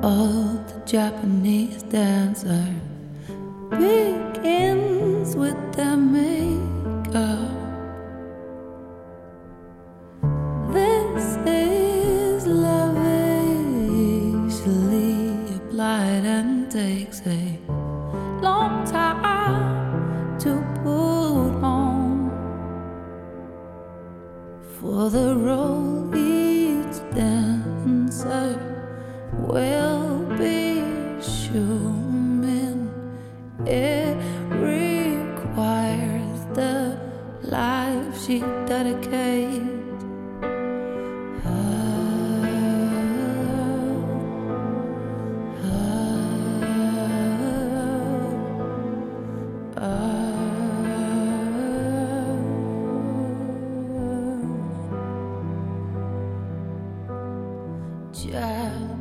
of the Japanese dancer begins with their makeup. This is lavishly applied and takes a long time to put on. For the role each dancer will be human, it requires the life she dedicates. Japanese